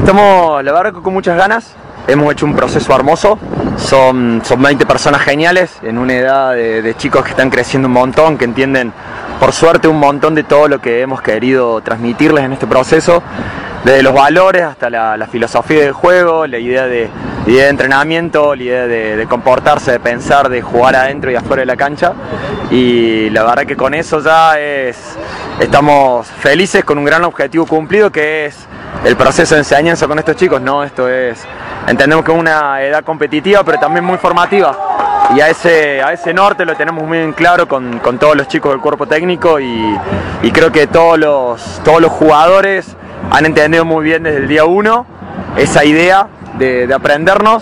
Estamos, la verdad, con muchas ganas. Hemos hecho un proceso hermoso. Son 20 personas geniales en una edad de chicos que están creciendo un montón, que entienden, por suerte, un montón de todo lo que hemos querido transmitirles en este proceso. Desde los valores hasta la filosofía del juego, la idea de entrenamiento, la idea de comportarse, de pensar, de jugar adentro y afuera de la cancha. Y la verdad que con eso ya estamos felices, con un gran objetivo cumplido, que es el proceso de enseñanza con estos chicos. No, entendemos que es una edad competitiva, pero también muy formativa. Y a ese norte lo tenemos muy en claro con todos los chicos del cuerpo técnico, y creo que todos los jugadores han entendido muy bien desde el día 1 esa idea de aprendernos,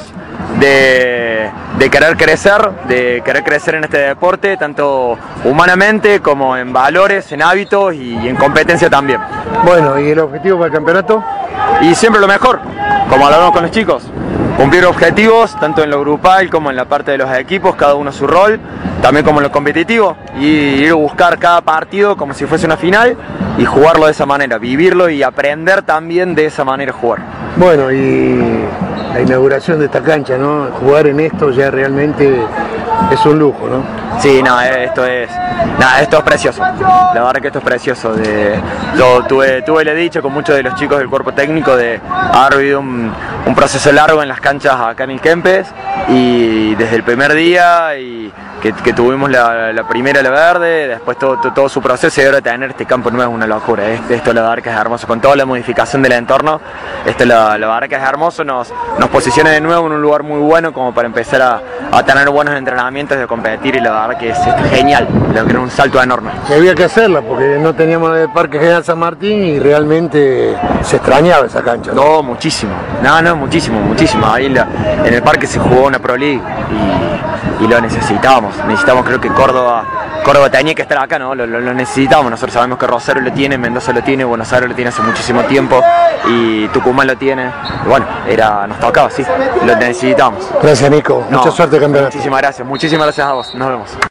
de querer crecer en este deporte, tanto humanamente como en valores, en hábitos y en competencia también. Bueno, ¿y el objetivo para el campeonato? Y siempre lo mejor, como hablamos con los chicos. Cumplir objetivos, tanto en lo grupal como en la parte de los equipos, cada uno su rol, también como en lo competitivo, y ir a buscar cada partido como si fuese una final y jugarlo de esa manera, vivirlo y aprender también de esa manera a jugar. Bueno, y la inauguración de esta cancha, ¿no? Jugar en esto ya realmente es un lujo, ¿no? Sí, no, esto es precioso. La verdad que esto es precioso. Yo tuve el dicho con muchos de los chicos del cuerpo técnico de haber vivido un proceso largo en las canchas acá en el Kempes, y desde el primer día que tuvimos la primera La Verde, después todo su proceso, y ahora tener este campo nuevo es una locura. Esto la verdad que es hermoso, con toda la modificación del entorno. Esto la verdad que es hermoso, nos posiciona de nuevo en un lugar muy bueno como para empezar a tener buenos entrenamientos, de competir, y la verdad que es genial, lo que es un salto enorme. Y había que hacerla porque no teníamos el Parque General San Martín y realmente se extrañaba esa cancha, ¿no? No, muchísimo, muchísimo. Ahí en el parque se jugó una Pro League y lo necesitábamos, creo que Córdoba tenía que estar acá, ¿no? Lo necesitamos. Nosotros sabemos que Rosario lo tiene, Mendoza lo tiene, Buenos Aires lo tiene hace muchísimo tiempo, y Tucumán lo tiene. Y bueno, nos tocaba, sí, lo necesitamos. Gracias, Nico. Mucha suerte, campeonato. Muchísimas gracias a vos. Nos vemos.